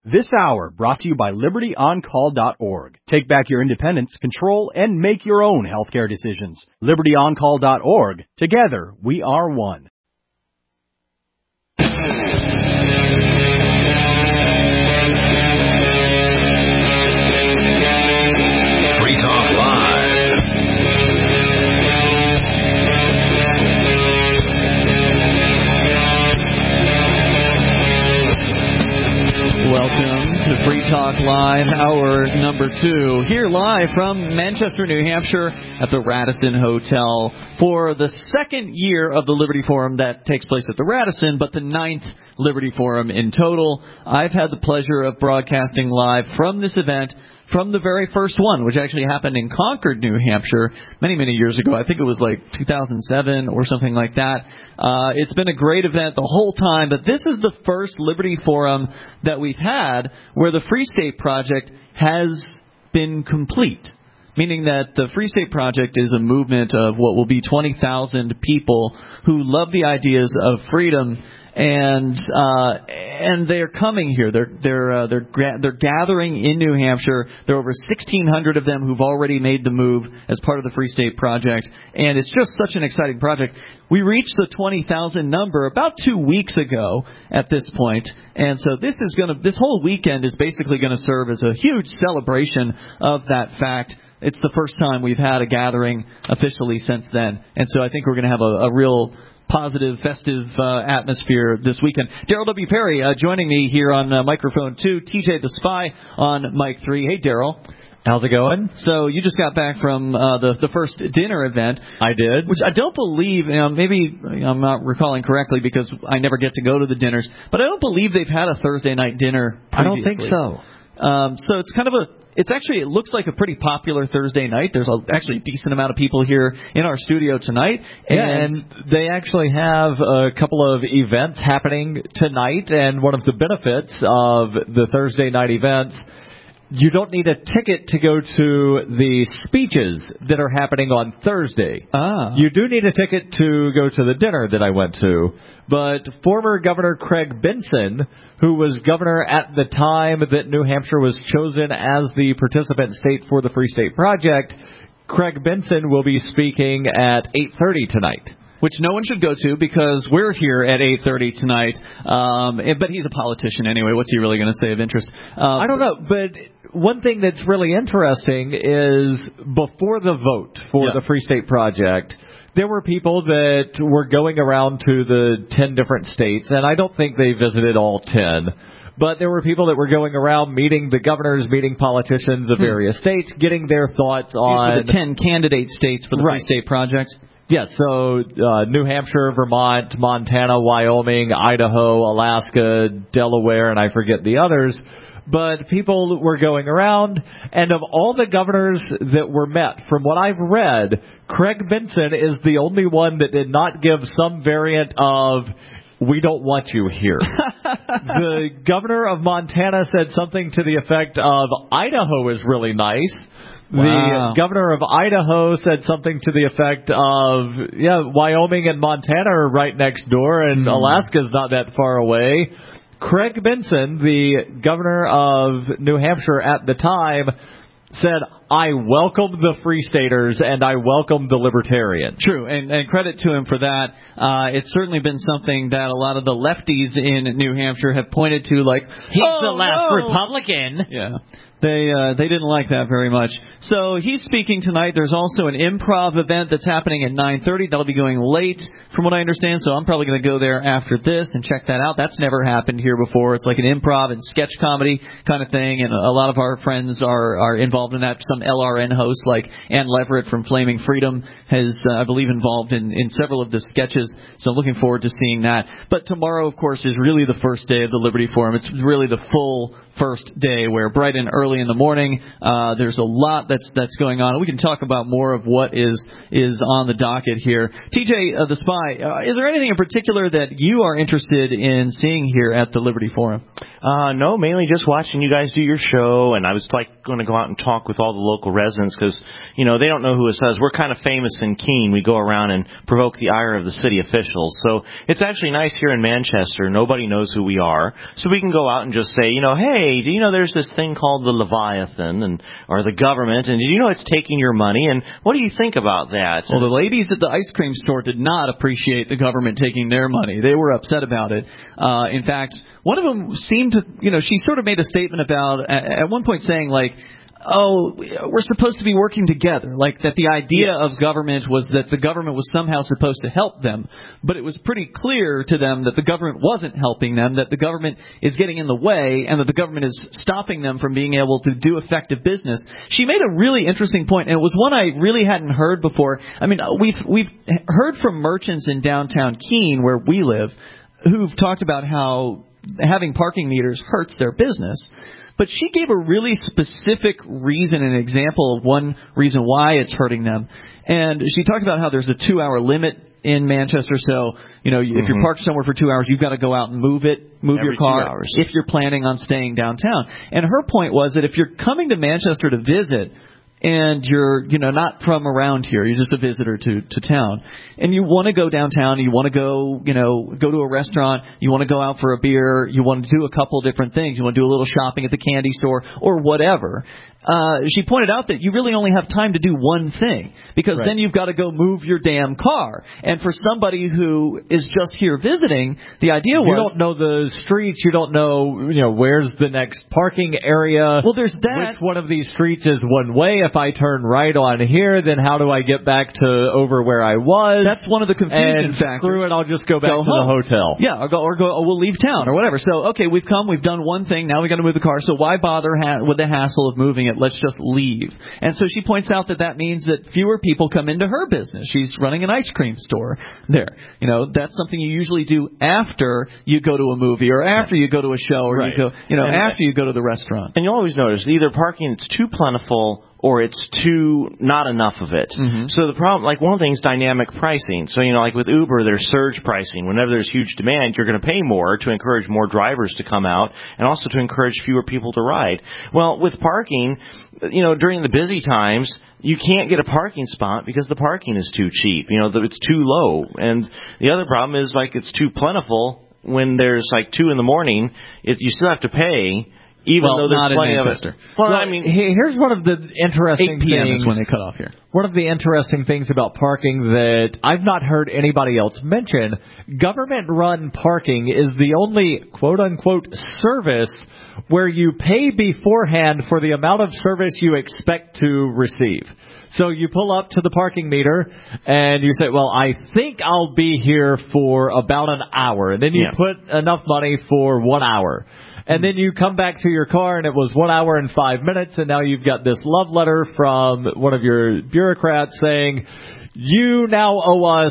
This hour brought to you by LibertyOnCall.org. Take back your independence, control, and make your own healthcare decisions. LibertyOnCall.org. Together, we are one. Free Talk Live. Welcome to Free Talk Live, hour number 2, here live from Manchester, New Hampshire at the Radisson Hotel for the second year of the Liberty Forum that takes place at the Radisson, but the 9th Liberty Forum in total. I've had the pleasure of broadcasting live from this event from the very first one, which actually happened in Concord, New Hampshire, many, many years ago. I think it was like 2007 or something like that. It's been a great event the whole time, but this is the first Liberty Forum that we've had where the Free State Project has been complete, meaning that the Free State Project is a movement of what will be 20,000 people who love the ideas of freedom. And they're coming here. They're gathering in New Hampshire. There are over 1,600 of them who've already made the move as part of the Free State Project, and it's just such an exciting project. We reached the 20,000 number about 2 weeks ago at this point, and so this whole weekend is basically going to serve as a huge celebration of that fact. It's the first time we've had a gathering officially since then, and so I think we're going to have a real positive, festive atmosphere this weekend. Daryl W. Perry joining me here on microphone 2. TJ the Spy on mic 3. Hey, Daryl. How's it going? So you just got back from the first dinner event. I did. Which I don't believe, maybe I'm not recalling correctly because I never get to go to the dinners, but I don't believe they've had a Thursday night dinner previously. I don't think so. So it's kind of it looks like a pretty popular Thursday night. There's actually a decent amount of people here in our studio tonight. And they actually have a couple of events happening tonight, and one of the benefits of the Thursday night events, you don't need a ticket to go to the speeches that are happening on Thursday. You do need a ticket to go to the dinner that I went to. But former Governor Craig Benson, who was governor at the time that New Hampshire was chosen as the participant state for the Free State Project, Craig Benson will be speaking at 8:30 tonight. Which no one should go to because we're here at 8:30 tonight. But he's a politician anyway. What's he really going to say of interest? I don't know, but one thing that's really interesting is before the vote for the Free State Project, there were people that were going around to the 10 different states, and I don't think they visited all 10. But there were people that were going around meeting the governors, meeting politicians of various states, getting their thoughts on the 10 candidate states for the Free State Project. Yes, so New Hampshire, Vermont, Montana, Wyoming, Idaho, Alaska, Delaware, and I forget the others. But people were going around, and of all the governors that were met, from what I've read, Craig Benson is the only one that did not give some variant of, "We don't want you here." The governor of Montana said something to the effect of, "Idaho is really nice." Wow. The governor of Idaho said something to the effect of, Wyoming and Montana are right next door, and Alaska's not that far away. Craig Benson, the governor of New Hampshire at the time, said, "I welcome the Free Staters and I welcome the Libertarians." True, and credit to him for that. It's certainly been something that a lot of the lefties in New Hampshire have pointed to, like, he's the last Republican. Yeah. They didn't like that very much. So he's speaking tonight. There's also an improv event that's happening at 9:30. That'll be going late, from what I understand. So I'm probably going to go there after this and check that out. That's never happened here before. It's like an improv and sketch comedy kind of thing, and a lot of our friends are involved in that. Some LRN hosts like Ann Leverett from Flaming Freedom has, I believe, involved in several of the sketches. So I'm looking forward to seeing that. But tomorrow, of course, is really the first day of the Liberty Forum. It's really the full first day where bright and early in the morning, there's a lot that's going on. We can talk about more of what is on the docket here. TJ the Spy, is there anything in particular that you are interested in seeing here at the Liberty Forum? No, mainly just watching you guys do your show, and I was going to go out and talk with all the local residents because, they don't know who us is. We're kind of famous in Keene. We go around and provoke the ire of the city officials. So it's actually nice here in Manchester. Nobody knows who we are. So we can go out and just say, hey, hey, do you know there's this thing called the Leviathan or the government, and do you know it's taking your money, and what do you think about that? Well, the ladies at the ice cream store did not appreciate the government taking their money. They were upset about it. In fact, one of them seemed to, she sort of made a statement about, at one point saying, like, oh, we're supposed to be working together. Like that the idea of government was that the government was somehow supposed to help them. But it was pretty clear to them that the government wasn't helping them, that the government is getting in the way, and that the government is stopping them from being able to do effective business. She made a really interesting point, and it was one I really hadn't heard before. I mean, we've heard from merchants in downtown Keene, where we live, who've talked about how having parking meters hurts their business. But she gave a really specific reason, an example of one reason why it's hurting them. And she talked about how there's a 2-hour limit in Manchester. So, if you're parked somewhere for 2 hours, you've got to go out and move your car if you're planning on staying downtown. And her point was that if you're coming to Manchester to visit, and you're, not from around here, you're just a visitor to town, and you want to go downtown, you want to go, go to a restaurant, you want to go out for a beer, you want to do a couple different things, you want to do a little shopping at the candy store or whatever. She pointed out that you really only have time to do one thing, because then you've got to go move your damn car. And for somebody who is just here visiting, the idea was... You don't know the streets, you don't know, where's the next parking area. Well, there's that. Which one of these streets is one way? If I turn right on here, then how do I get back to over where I was? That's one of the confusion factors. Screw it, I'll just go back to the hotel. Yeah, we'll leave town or whatever. So, okay, we've done one thing, now we've got to move the car, so why bother with the hassle of moving it? Let's just leave. And so she points out that means that fewer people come into her business. She's running an ice cream store there. That's something you usually do after you go to a movie or after you go to a show or you go, after you go to the restaurant. And you always notice either parking is too plentiful or it's too not enough of it. Mm-hmm. So the problem, like one of the things, dynamic pricing. So, like with Uber, there's surge pricing. Whenever there's huge demand, you're going to pay more to encourage more drivers to come out and also to encourage fewer people to ride. Well, with parking, during the busy times, you can't get a parking spot because the parking is too cheap. It's too low. And the other problem is, like, it's too plentiful when there's, like, 2 in the morning. You still have to pay. Even though there's plenty of it. Well, I mean, here's one of the interesting 8 p.m. things. is when they cut off here. One of the interesting things about parking that I've not heard anybody else mention, government-run parking is the only quote-unquote service where you pay beforehand for the amount of service you expect to receive. So you pull up to the parking meter and you say, well, I think I'll be here for about an hour. And then you put enough money for 1 hour. And then you come back to your car, and it was 1 hour and 5 minutes, and now you've got this love letter from one of your bureaucrats saying, you now owe us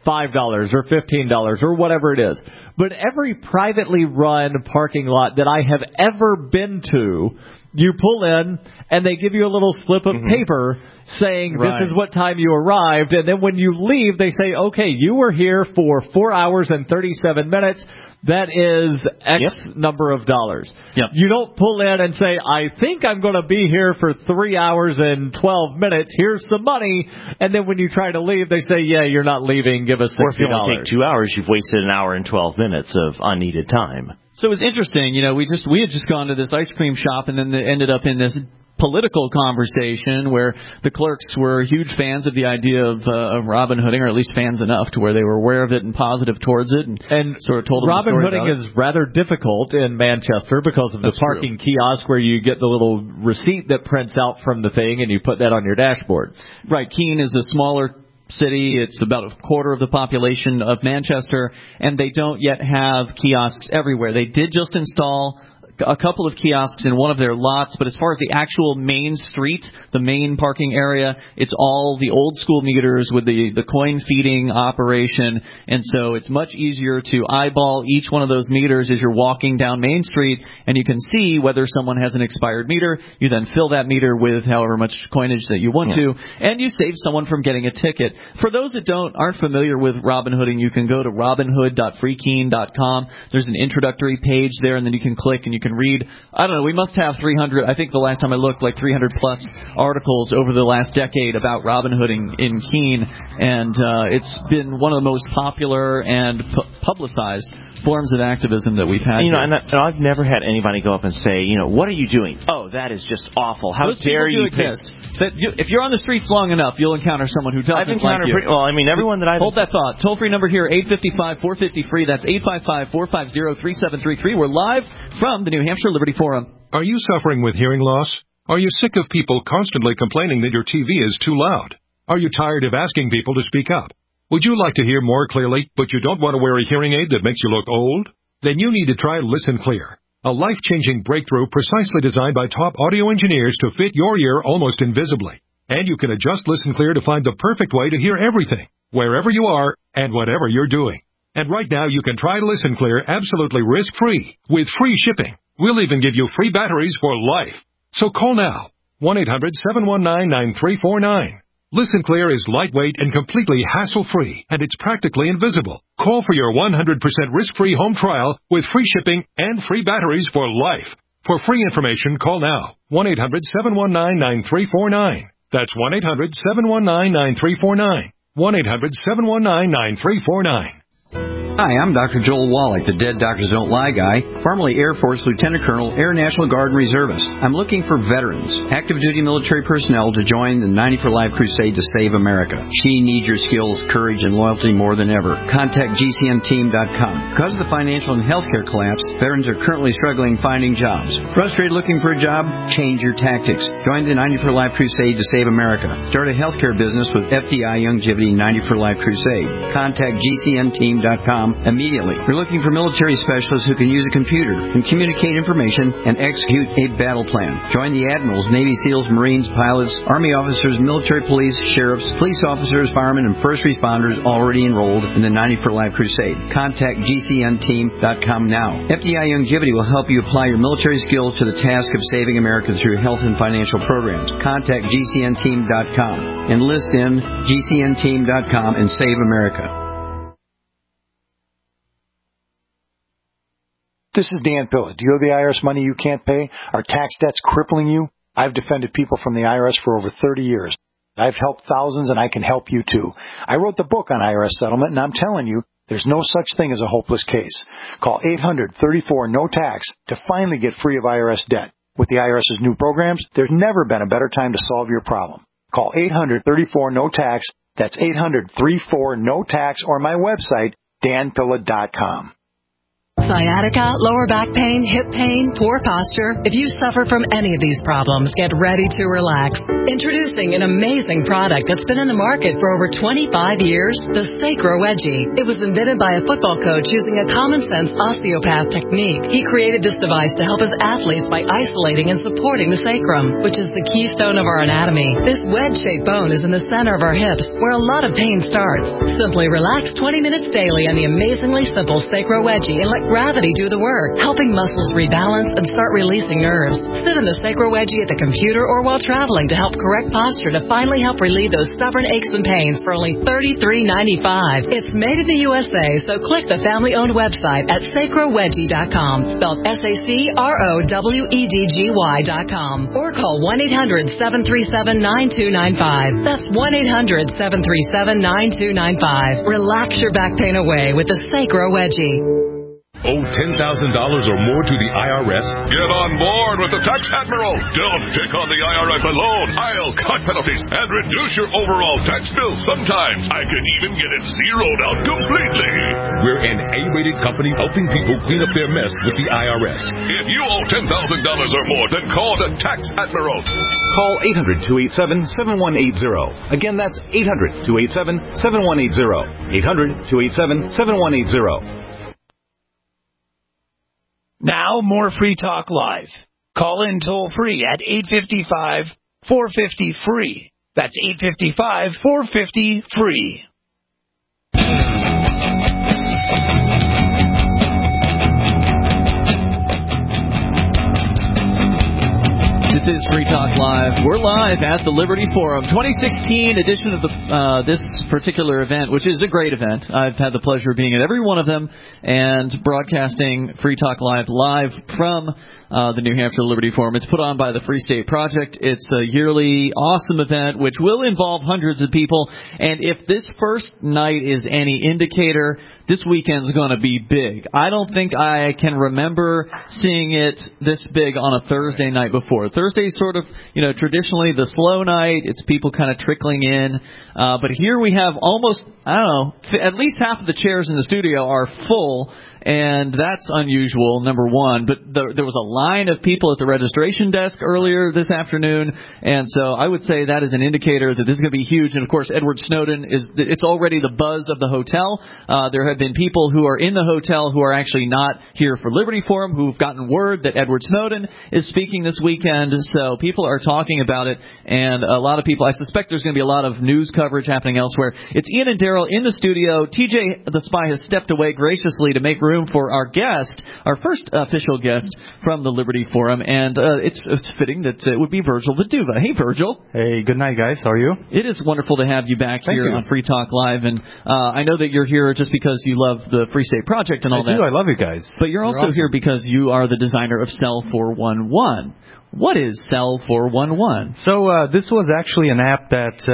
$5 or $15 or whatever it is. But every privately run parking lot that I have ever been to, you pull in, and they give you a little slip of paper saying this is what time you arrived, and then when you leave, they say, okay, you were here for 4 hours and 37 minutes. That is X number of dollars. Yep. You don't pull in and say, I think I'm going to be here for 3 hours and 12 minutes. Here's some money. And then when you try to leave, they say, yeah, you're not leaving. Give us $60. Or if you only take 2 hours, you've wasted an hour and 12 minutes of unneeded time. So it was interesting. We had just gone to this ice cream shop, and then they ended up in this political conversation where the clerks were huge fans of the idea of Robin Hooding, or at least fans enough to where they were aware of it and positive towards it, and sort of told them Robin the story Hooding about is rather difficult in Manchester because of the parking kiosk where you get the little receipt that prints out from the thing and you put that on your dashboard. Right. Keene is a smaller city. It's about a quarter of the population of Manchester, and they don't yet have kiosks everywhere. They did just install a couple of kiosks in one of their lots, but as far as the actual main street, the main parking area, it's all the old school meters with the coin feeding operation, and so it's much easier to eyeball each one of those meters as you're walking down Main Street, and you can see whether someone has an expired meter. You then fill that meter with however much coinage that you want to, and you save someone from getting a ticket. For those that aren't familiar with Robin Hooding, you can go to robinhood.freekeene.com. There's an introductory page there, and then you can click and you can can read. I don't know, we must have 300, I think the last time I looked, like 300-plus articles over the last decade about Robinhood in Keene, and it's been one of the most popular and publicized forms of activism that we've had. And I've never had anybody go up and say, what are you doing? Oh, that is just awful. How dare you exist? If you're on the streets long enough, you'll encounter someone who doesn't like you. Everyone that I've... Hold that thought. Toll-free number here, 855-450-FREE. That's 855-450-3733. We're live from the New Hampshire Liberty Forum. Are you suffering with hearing loss? Are you sick of people constantly complaining that your TV is too loud? Are you tired of asking people to speak up? Would you like to hear more clearly, but you don't want to wear a hearing aid that makes you look old? Then you need to try Listen Clear, a life-changing breakthrough precisely designed by top audio engineers to fit your ear almost invisibly. And you can adjust Listen Clear to find the perfect way to hear everything, wherever you are and whatever you're doing. And right now you can try Listen Clear absolutely risk-free with free shipping. We'll even give you free batteries for life. So call now, 1-800-719-9349. Listen Clear is lightweight and completely hassle-free, and it's practically invisible. Call for your 100% risk-free home trial with free shipping and free batteries for life. For free information, call now, 1-800-719-9349. That's 1-800-719-9349. 1-800-719-9349. Hi, I'm Dr. Joel Wallach, the Dead Doctors Don't Lie guy, formerly Air Force Lieutenant Colonel, Air National Guard Reservist. I'm looking for veterans, active duty military personnel to join the 90 for Life crusade to save America. She needs your skills, courage, and loyalty more than ever. Contact GCNteam.com. Because of the financial and healthcare collapse, veterans are currently struggling finding jobs. Frustrated looking for a job? Change your tactics. Join the 90 for Life crusade to save America. Start a healthcare business with FDI Youngevity 90 for Life crusade. Contact GCNteam.com immediately. We're looking for military specialists who can use a computer and communicate information and execute a battle plan. Join the admirals, Navy SEALs, Marines, pilots, Army officers, military police, sheriffs, police officers, firemen, and first responders already enrolled in the 90 for Life crusade. Contact GCNteam.com now. FDI Youngevity will help you apply your military skills to the task of saving America through health and financial programs. Contact GCNteam.com. Enlist in GCNteam.com and save America. This is Dan Pilla. Do you owe the IRS money you can't pay? Are tax debts crippling you? I've defended people from the IRS for over 30 years. I've helped thousands, and I can help you too. I wrote the book on IRS settlement, and I'm telling you, there's no such thing as a hopeless case. Call 800-34-NO-TAX to finally get free of IRS debt. With the IRS's new programs, there's never been a better time to solve your problem. Call 800-34-NO-TAX. That's 800-34-NO-TAX, or my website, danpilla.com. Sciatica, lower back pain, hip pain, poor posture. If you suffer from any of these problems, get ready to relax. Introducing an amazing product that's been in the market for over 25 years, the Sacro Wedgie. It was invented by a football coach using a common-sense osteopath technique. He created this device to help his athletes by isolating and supporting the sacrum, which is the keystone of our anatomy. This wedge-shaped bone is in the center of our hips, where a lot of pain starts. Simply relax 20 minutes daily on the amazingly simple Sacro Wedgie and let gravity do the work, helping muscles rebalance and start releasing nerves. Sit in the Sacro Wedgie at the computer or while traveling to help correct posture to finally help relieve those stubborn aches and pains for only $33.95. It's made in the USA, so click the family-owned website at sacrowedgie.com, spelled SACROWEDGY.com, or call 1-800-737-9295. That's 1-800-737-9295. Relax your back pain away with the Sacro Wedgie. Owe $10,000 or more to the IRS? Get on board with the Tax Admiral. Don't pick on the IRS alone. I'll cut penalties and reduce your overall tax bill. Sometimes I can even get it zeroed out completely. We're an A-rated company helping people clean up their mess with the IRS. If you owe $10,000 or more, then call the Tax Admiral. Call 800-287-7180. Again, that's 800-287-7180. 800-287-7180. Now, more Free Talk Live. Call in toll-free at 855-450-FREE. That's 855-450-FREE. This is Free Talk Talk Live. We're live at the Liberty Forum, 2016 edition of this particular event, which is a great event. I've had the pleasure of being at every one of them and broadcasting Free Talk Live from the New Hampshire Liberty Forum. It's put on by the Free State Project. It's a yearly awesome event which will involve hundreds of people. And if this first night is any indicator, this weekend's going to be big. I don't think I can remember seeing it this big on a Thursday night before. Thursday's sort of, traditionally the slow night. It's people kind of trickling in. But here we have almost, at least half of the chairs in the studio are full. And that's unusual, number one. But there was a line of people at the registration desk earlier this afternoon. And so I would say that is an indicator that this is going to be huge. And, of course, Edward Snowden, it's already the buzz of the hotel. There have been people who are in the hotel who are actually not here for Liberty Forum who've gotten word that Edward Snowden is speaking this weekend. So people are talking about it. And a lot of people, I suspect there's going to be a lot of news coverage happening elsewhere. It's Ian and Daryl in the studio. TJ the Spy has stepped away graciously to make room for our guest, our first official guest from the Liberty Forum, and it's fitting that it would be Virgil Viduva. Hey, Virgil. Hey, good night, guys. How are you? It is wonderful to have you back here on Free Talk Live, and I know that you're here just because you love the Free State Project and all that. I love you guys. But you're also here because you are the designer of Cell 411. What is Cell 411? So this was actually an app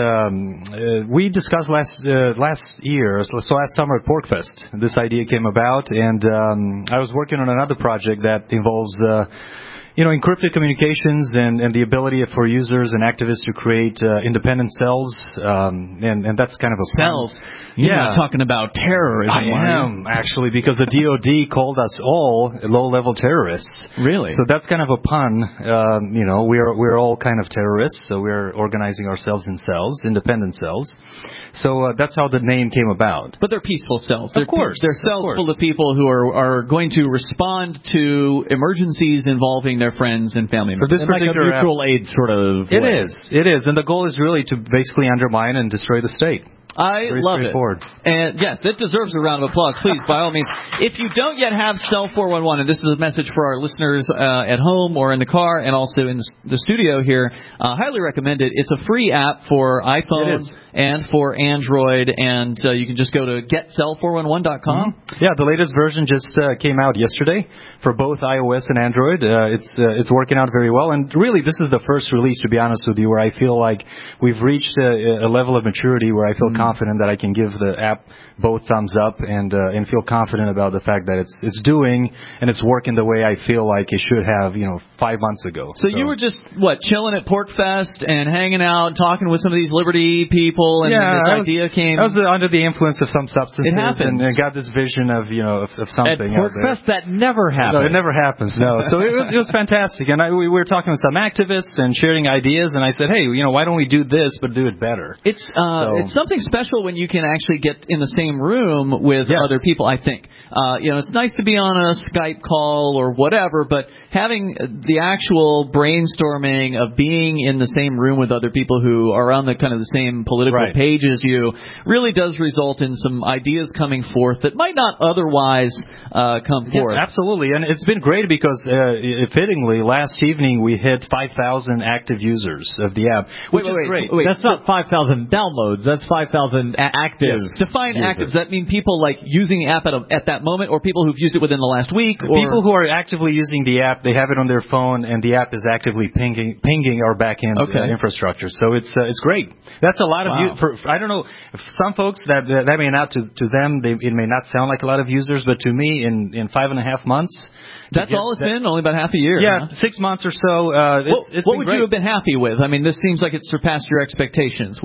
that we discussed last year, so last summer at PorcFest. This idea came about, and I was working on another project that involves encrypted communications and the ability for users and activists to create independent cells, and that's kind of a cells. You're not talking about terrorism. I am, actually, because the DoD called us all low-level terrorists. Really? So that's kind of a pun. We're all kind of terrorists, so we're organizing ourselves in cells, independent cells. So that's how the name came about. But they're peaceful cells. Of course. They're cells full of people who are going to respond to emergencies involving their friends and family members. For this particular like a mutual aid sort of way. It is. And the goal is really to basically undermine and destroy the state. I love it. And yes, it deserves a round of applause. Please, by all means. If you don't yet have Cell 411, and this is a message for our listeners at home or in the car and also in the studio here, highly recommend it. It's a free app for iPhone and for Android, and you can just go to getcell411.com. Mm-hmm. Yeah, the latest version just came out yesterday for both iOS and Android. It's working out very well, and really this is the first release, to be honest with you, where I feel like we've reached a level of maturity where I feel confident that I can give the app both thumbs up and feel confident about the fact that it's doing and it's working the way I feel like it should have 5 months ago. So you were just chilling at PorcFest and hanging out, talking with some of these Liberty people, and this idea came. I was under the influence of some substances, and I got this vision of something. At PorcFest, that never happens. No, it never happens. No, so it was fantastic, and we were talking with some activists and sharing ideas, and I said, hey, why don't we do this but do it better? It's something special when you can actually get in the same room with other people, I think. It's nice to be on a Skype call or whatever, but having the actual brainstorming of being in the same room with other people who are on the kind of the same political page as you really does result in some ideas coming forth that might not otherwise come forth. Absolutely, and it's been great because fittingly, last evening we hit 5,000 active users of the app, which is great. Wait, that's not 5,000 downloads. That's 5,000 active. Yes. Define active. Does that mean people using the app at that moment, or people who've used it within the last week? Or people who are actively using the app, they have it on their phone, and the app is actively pinging our backend infrastructure. So it's great. That's a lot of I don't know, some folks that may not to them it may not sound like a lot of users, but to me in 5.5 months. That's all it's been? Only about half a year? Yeah, 6 months or so. What would you have been happy with? I mean, this seems like it surpassed your expectations.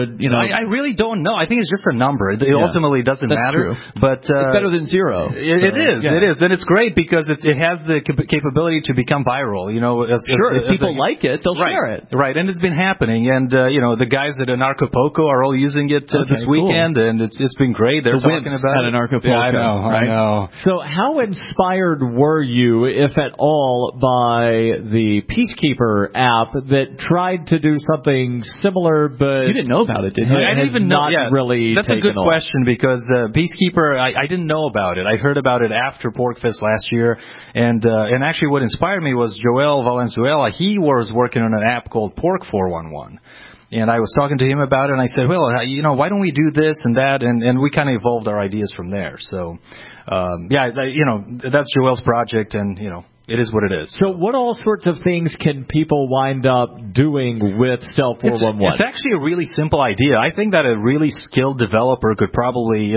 I really don't know. I think it's just a number. It ultimately doesn't matter. True. But it's better than zero. It is, and it's great because it has the capability to become viral. If people like it, they'll share it. Right, and it's been happening. And the guys at Anarchapulco are all using it this weekend, and it's been great. They're talking about at Anarchapulco. Yeah, I know. So how inspired were you, if at all, by the Peacekeeper app that tried to do something similar, but you didn't know about it, did you? I didn't even know. Yeah, really. That's a good question because Peacekeeper, I didn't know about it. I heard about it after PorcFest last year, and actually, what inspired me was Joel Valenzuela. He was working on an app called Pork 411. And I was talking to him about it, and I said, well, why don't we do this and that? And we kind of evolved our ideas from there. So, that's Joel's project, and, it is what it is. So what all sorts of things can people wind up doing with Cell 411? It's actually a really simple idea. I think that a really skilled developer could probably,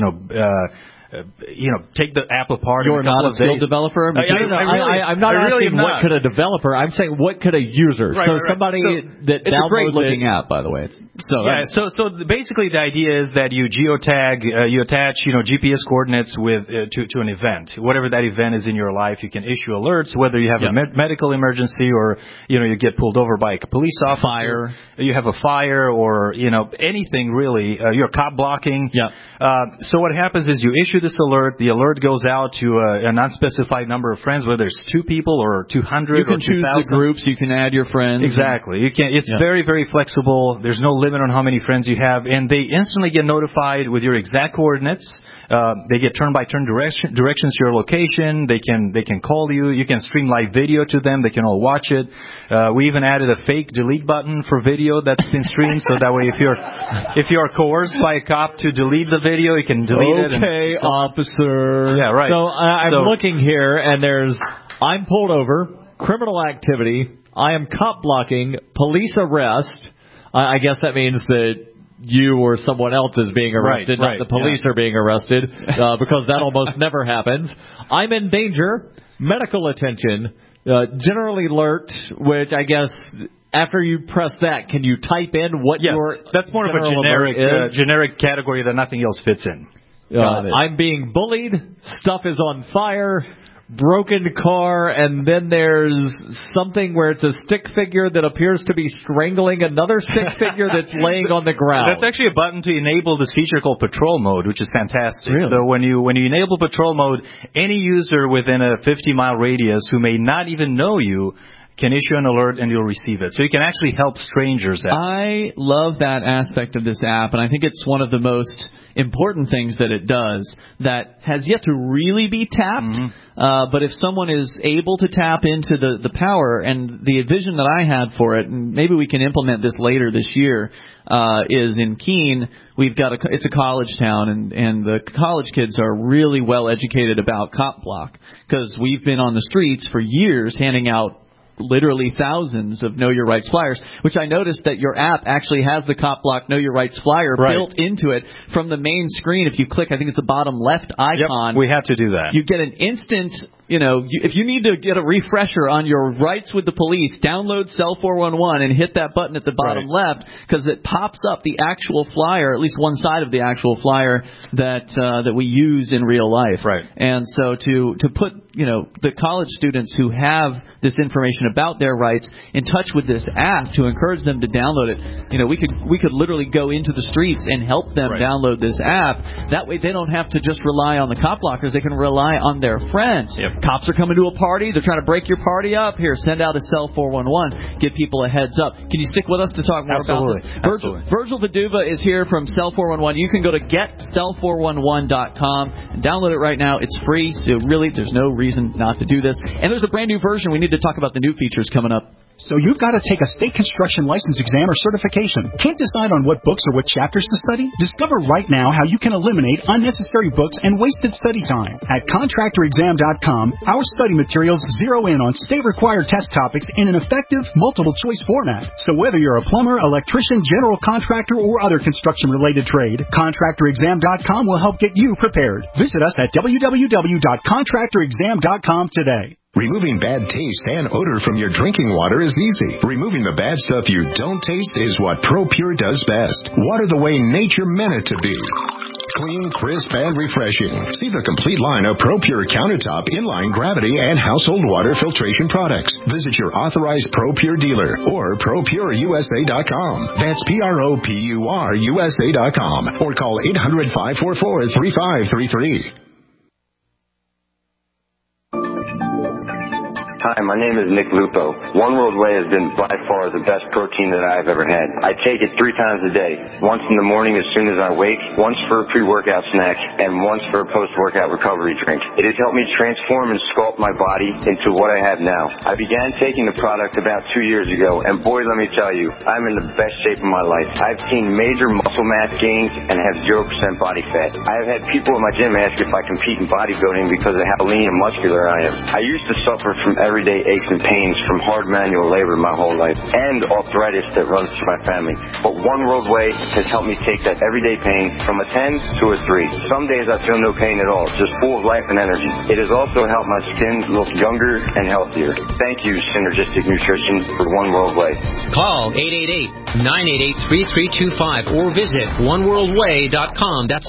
take the app apart. You're not a skilled developer? I'm not asking what could a developer. I'm saying what could a user. Right, somebody that it's a great looking app, by the way. So basically the idea is that you geotag, you attach GPS coordinates to an event. Whatever that event is in your life, you can issue alerts. Whether you have a medical emergency or you get pulled over by a police officer, you have a fire, or anything really. You're cop blocking. So what happens is you issue this alert. The alert goes out to an unspecified number of friends, whether it's 2 people or 200 you can or 2,000. choose the groups. You can add your friends. Exactly. You can. It's very, very flexible. There's no limit on how many friends you have, and they instantly get notified with your exact coordinates. They get turn-by-turn directions to your location. They can call you. You can stream live video to them. They can all watch it. We even added a fake delete button for video that's been streamed, so that way if you're coerced by a cop to delete the video, you can delete it. Okay, officer. Yeah, right. So I'm looking here, and I'm pulled over, criminal activity, I am cop blocking, police arrest. I guess that means that you or someone else is being arrested, not the police are being arrested, because that almost never happens. I'm in danger, medical attention, general alert, which I guess after you press that, can you type in what your that's more of a generic category that nothing else fits in. I'm being bullied, stuff is on fire, broken car, and then there's something where it's a stick figure that appears to be strangling another stick figure that's laying on the ground. That's actually a button to enable this feature called Patrol Mode, which is fantastic. Really? So when you enable Patrol Mode, any user within a 50-mile radius who may not even know you can issue an alert and you'll receive it. So you can actually help strangers out. I love that aspect of this app, and I think it's one of the most important things that it does that has yet to really be tapped. But if someone is able to tap into the power, and the vision that I had for it, and maybe we can implement this later this year, is in Keene, we've got it's a college town, and the college kids are really well educated about Cop Block, because we've been on the streets for years handing out literally thousands of Know Your Rights flyers, which I noticed that your app actually has the Cop Block Know Your Rights flyer built into it from the main screen. If you click, I think it's the bottom left icon. Yep, we have to do that. You get an instant, if you need to get a refresher on your rights with the police, download Cell 411 and hit that button at the bottom left, because it pops up the actual flyer, at least one side of the actual flyer that we use in real life. Right. And so to put the college students who have this information about their rights in touch with this app, to encourage them to download it, we could literally go into the streets and help them download this app. That way they don't have to just rely on the cop blockers. They can rely on their friends. Yep. Cops are coming to a party. They're trying to break your party up. Here, send out a Cell 411. Give people a heads up. Can you stick with us to talk more about this? Virgil Viduva is here from Cell 411. You can go to getcell411.com and download it right now. It's free, so really there's no reason not to do this. And there's a brand new version. We need to talk about the new features coming up. So you've got to take a state construction license exam or certification. Can't decide on what books or what chapters to study? Discover right now how you can eliminate unnecessary books and wasted study time. At contractorexam.com, our study materials zero in on state-required test topics in an effective, multiple-choice format. So whether you're a plumber, electrician, general contractor, or other construction-related trade, contractorexam.com will help get you prepared. Visit us at www.contractorexam.com today. Removing bad taste and odor from your drinking water is easy. Removing the bad stuff you don't taste is what ProPure does best. Water the way nature meant it to be. Clean, crisp, and refreshing. See the complete line of ProPure countertop, inline gravity, and household water filtration products. Visit your authorized ProPure dealer or ProPureUSA.com. That's ProPureUSA.com. Or call 800-544-3533. Hi, my name is Nick Lupo. One World Whey has been by far the best protein that I've ever had. I take it 3 times a day. Once in the morning as soon as I wake, once for a pre-workout snack, and once for a post-workout recovery drink. It has helped me transform and sculpt my body into what I have now. I began taking the product about 2 years ago, and boy, let me tell you, I'm in the best shape of my life. I've seen major muscle mass gains and have 0% body fat. I have had people at my gym ask if I compete in bodybuilding because of how lean and muscular I am. I used to suffer from everyday aches and pains from hard manual labor my whole life and arthritis that runs through my family. But One World Whey has helped me take that everyday pain from a 10 to a 3. Some days I feel no pain at all, just full of life and energy. It has also helped my skin look younger and healthier. Thank you, Synergistic Nutrition, for One World Whey. Call 888-988-3325 or visit oneworldwhey.com. That's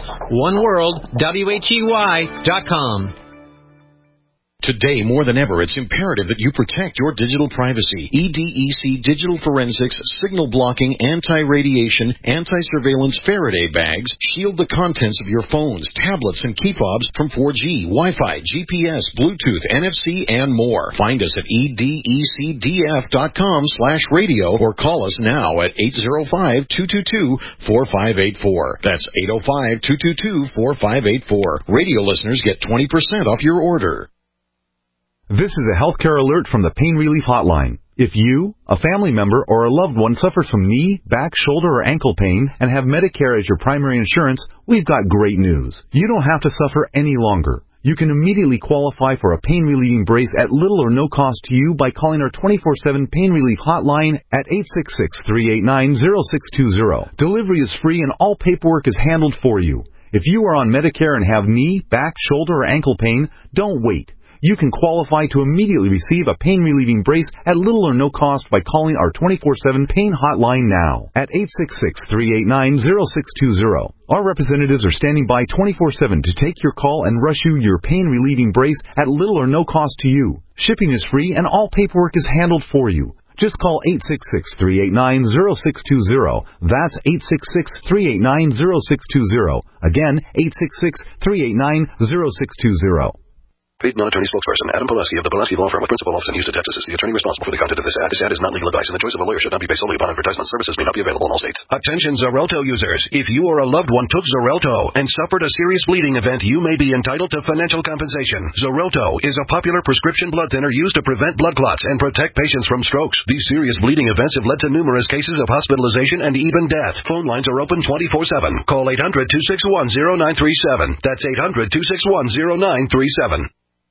oneworldwhey.com. Today, more than ever, it's imperative that you protect your digital privacy. EDEC Digital Forensics, signal blocking, anti-radiation, anti-surveillance Faraday bags shield the contents of your phones, tablets, and key fobs from 4G, Wi-Fi, GPS, Bluetooth, NFC, and more. Find us at edecdf.com/radio or call us now at 805-222-4584. That's 805-222-4584. Radio listeners get 20% off your order. This is a healthcare alert from the Pain Relief Hotline. If you, a family member, or a loved one suffers from knee, back, shoulder, or ankle pain and have Medicare as your primary insurance, we've got great news. You don't have to suffer any longer. You can immediately qualify for a pain-relieving brace at little or no cost to you by calling our 24/7 Pain Relief Hotline at 866-389-0620. Delivery is free and all paperwork is handled for you. If you are on Medicare and have knee, back, shoulder, or ankle pain, don't wait. You can qualify to immediately receive a pain-relieving brace at little or no cost by calling our 24/7 Pain Hotline now at 866-389-0620. Our representatives are standing by 24/7 to take your call and rush you your pain-relieving brace at little or no cost to you. Shipping is free and all paperwork is handled for you. Just call 866-389-0620. That's 866-389-0620. Again, 866-389-0620. Paid non-attorney spokesperson Adam Pileski of the Pileski Law Firm with principal office in Houston, Texas is the attorney responsible for the content of this ad. This ad is not legal advice, and the choice of a lawyer should not be based solely upon advertisement. Services may not be available in all states. Attention Xarelto users. If you or a loved one took Xarelto and suffered a serious bleeding event, you may be entitled to financial compensation. Xarelto is a popular prescription blood thinner used to prevent blood clots and protect patients from strokes. These serious bleeding events have led to numerous cases of hospitalization and even death. Phone lines are open 24/7. Call 800-261-0937. That's 800-261-0937.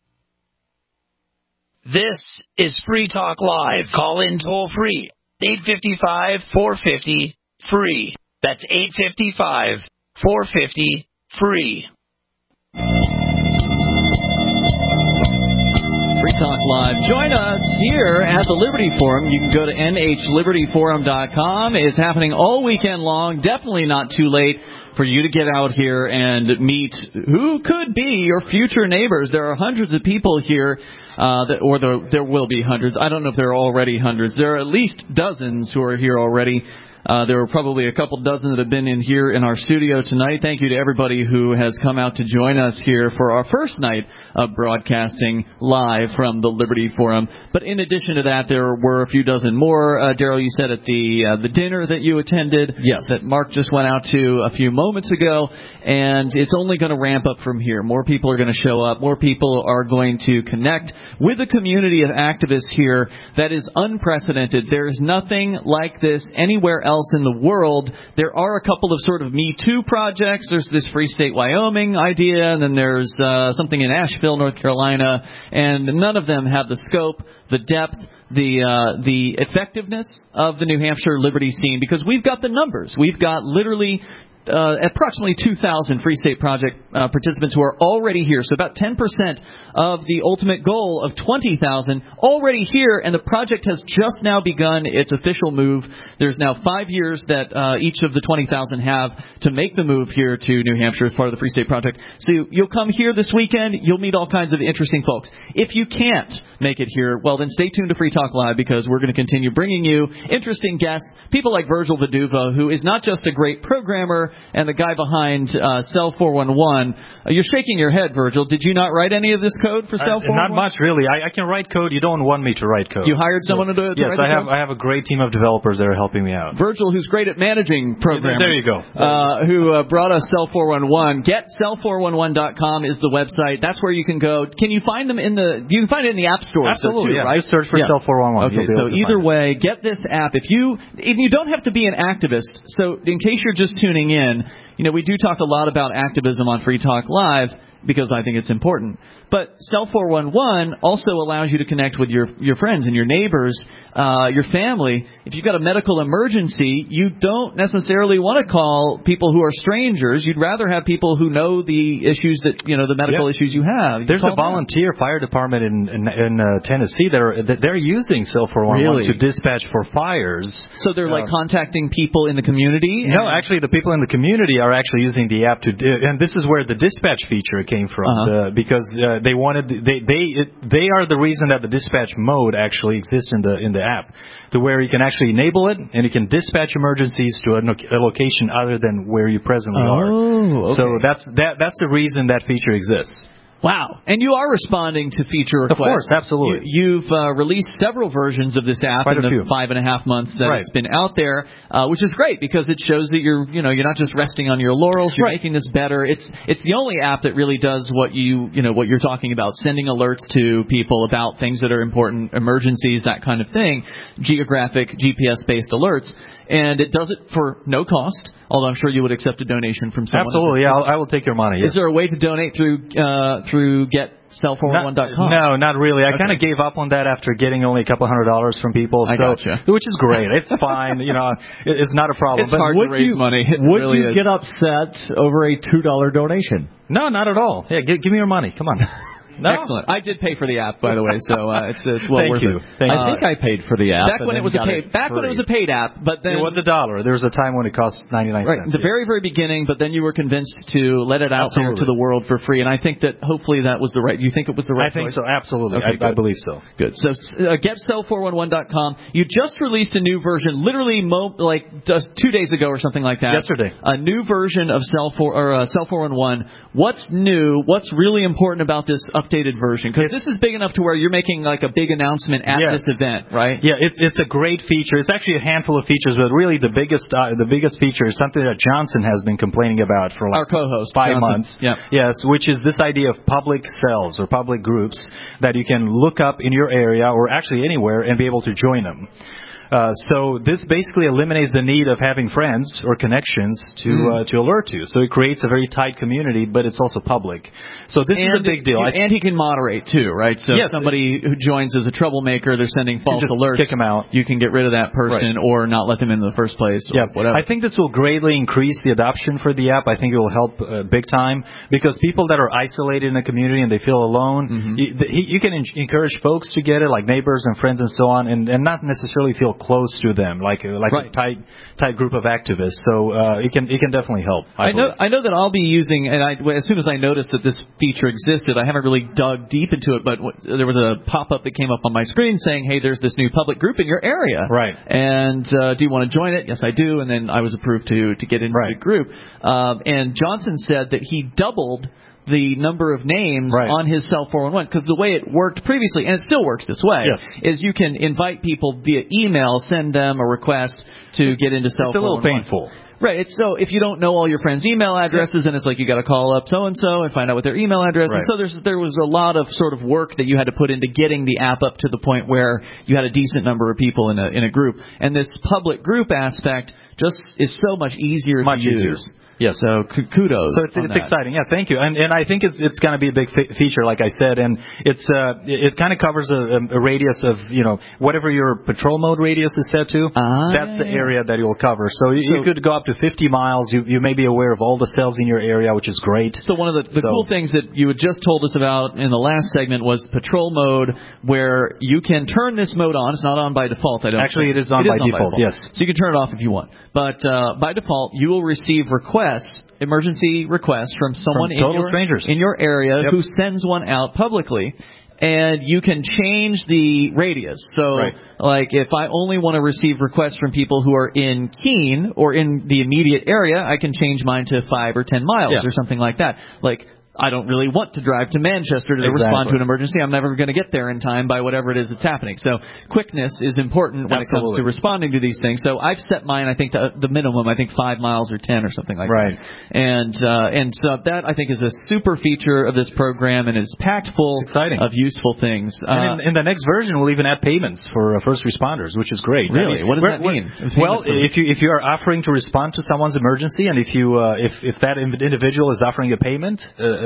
This is Free Talk Live. Call in toll free. 855-450-FREE. That's 855-450-FREE. Free Talk Live. Join us here at the Liberty Forum. You can go to nhlibertyforum.com. It's happening all weekend long. Definitely not too late for you to get out here and meet who could be your future neighbors. There are hundreds of people here, there will be hundreds. I don't know if there are already hundreds. There are at least dozens who are here already. There were probably a couple dozen that have been in here in our studio tonight. Thank you to everybody who has come out to join us here for our first night of broadcasting live from the Liberty Forum. But in addition to that, there were a few dozen more. Daryl, you said at the dinner that you attended, yes, that Mark just went out to a few moments ago, and it's only going to ramp up from here. More people are going to show up. More people are going to connect with a community of activists here that is unprecedented. There is nothing like this anywhere else in the world. There are a couple of sort of Me Too projects. There's this Free State Wyoming idea, and then there's something in Asheville, North Carolina, and none of them have the scope, the depth, the effectiveness of the New Hampshire liberty scene, because we've got the numbers. We've got literally approximately 2,000 Free State Project participants who are already here. So about 10% of the ultimate goal of 20,000 already here, and the project has just now begun its official move. There's now 5 years that each of the 20,000 have to make the move here to New Hampshire as part of the Free State Project. So you'll come here this weekend. You'll meet all kinds of interesting folks. If you can't make it here, well, then stay tuned to Free Talk Live, because we're going to continue bringing you interesting guests, people like Virgil Viduva, who is not just a great programmer, and the guy behind Cell 411. You're shaking your head, Virgil. Did you not write any of this code for Cell 411? Not much, really. I can write code. You don't want me to write code. You hired someone to write the code? Yes, I have a great team of developers that are helping me out. Virgil, who's great at managing programmers. There you go. Who brought us Cell 411. GetCell411.com is the website. That's where you can go. Can you find them you can find it in the App Store? Absolutely, too, right? Just search for Cell 411. Okay, so either way, get this app. If you don't have to be an activist, so in case you're just tuning in, we do talk a lot about activism on Free Talk Live because I think it's important. But Cell 411 also allows you to connect with your friends and your neighbors, your family. If you've got a medical emergency, you don't necessarily want to call people who are strangers. You'd rather have people who know the issues the medical issues you have. There's a volunteer fire department in Tennessee they're using Cell 411 to dispatch for fires. So they're contacting people in the community? No, actually the people in the community are actually using the app and this is where the dispatch feature came from because they are the reason that the dispatch mode actually exists in the app, to where you can actually enable it and you can dispatch emergencies to a location other than where you presently are. Okay. So that's the reason that feature exists. Wow. And you are responding to feature requests. Of course, absolutely. You've released several versions of this app in the 5.5 months that it's been out there, which is great because it shows that you're not just resting on your laurels. You're making this better. It's the only app that really does what what you're talking about, sending alerts to people about things that are important, emergencies, that kind of thing, geographic, GPS-based alerts. And it does it for no cost, although I'm sure you would accept a donation from someone. Absolutely, yeah, I will take your money. Yes. Is there a way to donate through GetCell411.com? No, not really. I kind of gave up on that after getting only a couple $100 from people. Gotcha. Which is great. It's fine. It's not a problem. It's hard to raise money. Would you get upset over a $2 donation? No, not at all. Yeah, give me your money. Come on. No. Excellent. I did pay for the app, by the way, so it's well worth it. I think I paid for the app. Back when it was a paid app, but then it was $1. There was a time when it cost 99 cents. Right, the very beginning, but then you were convinced to let it out there to the world for free, and I think that hopefully that was the right. You think it was the right? I think choice? so. Absolutely. Okay, I believe so. Good. So GetCell411.com. You just released a new version, literally just 2 days ago or something like that. Yesterday. A new version of Cell 411. What's new? What's really important about this updated version? Because this is big enough to where you're making like a big announcement at this event, right? Yeah, it's a great feature. It's actually a handful of features, but really the biggest feature is something that Johnson has been complaining about for our co-host 5 Johnson. months. Yep. Yes, which is this idea of public cells or public groups that you can look up in your area or actually anywhere and be able to join them. So this basically eliminates the need of having friends or connections to alert to. So it creates a very tight community, but it's also public. So this is a big deal. And he can moderate too, right? So if somebody who joins as a troublemaker, they're sending false alerts. Kick them out. You can get rid of that person or not let them in the first place or whatever. I think this will greatly increase the adoption for the app. I think it will help big time because people that are isolated in the community and they feel alone, you can encourage folks to get it, like neighbors and friends and so on, and not necessarily feel close to them, like a tight group of activists. So it can definitely help. I know that I'll be using, and as soon as I noticed that this feature existed, I haven't really dug deep into it, but there was a pop-up that came up on my screen saying, "Hey, there's this new public group in your area, right? And do you want to join it?" Yes, I do. And then I was approved to get into the group. And Johnson said that he doubled the number of names on his Cell 411, because the way it worked previously, and it still works this way, is you can invite people via email, send them a request to get into Cell 411. It's a little painful. Right. So if you don't know all your friends' email addresses, and it's like you got to call up so-and-so and find out what their email address is. So there was a lot of sort of work that you had to put into getting the app up to the point where you had a decent number of people in a group. And this public group aspect just is so much easier to use. Yes. So kudos. So it's exciting. Yeah, thank you. And I think it's going to be a big feature, like I said, and it kind of covers a radius of whatever your patrol mode radius is set to. That's the area that it will cover. So you could go up to 50 miles. You may be aware of all the cells in your area, which is great. So one of the cool things that you had just told us about in the last segment was patrol mode, where you can turn this mode on. It's not on by default. Actually, it is on by default. Yes. So you can turn it off if you want, but by default, you will receive emergency requests from someone in your area who sends one out publicly. and you can change the radius. So, like, if I only want to receive requests from people who are in Keene or in the immediate area, I can change mine to 5 or 10 miles or something like that. Like, I don't really want to drive to Manchester to respond to an emergency. I'm never going to get there in time by whatever it is that's happening. So quickness is important when it comes to responding to these things. So I've set mine, I think, to the minimum, I think 5 miles or 10 or something like that. And so that, I think, is a super feature of this program, and it's packed full of useful things. And in the next version, we'll even add payments for first responders, which is great. Really? I mean, what does that mean? Well, if you are offering to respond to someone's emergency, and if you if that individual is offering a payment,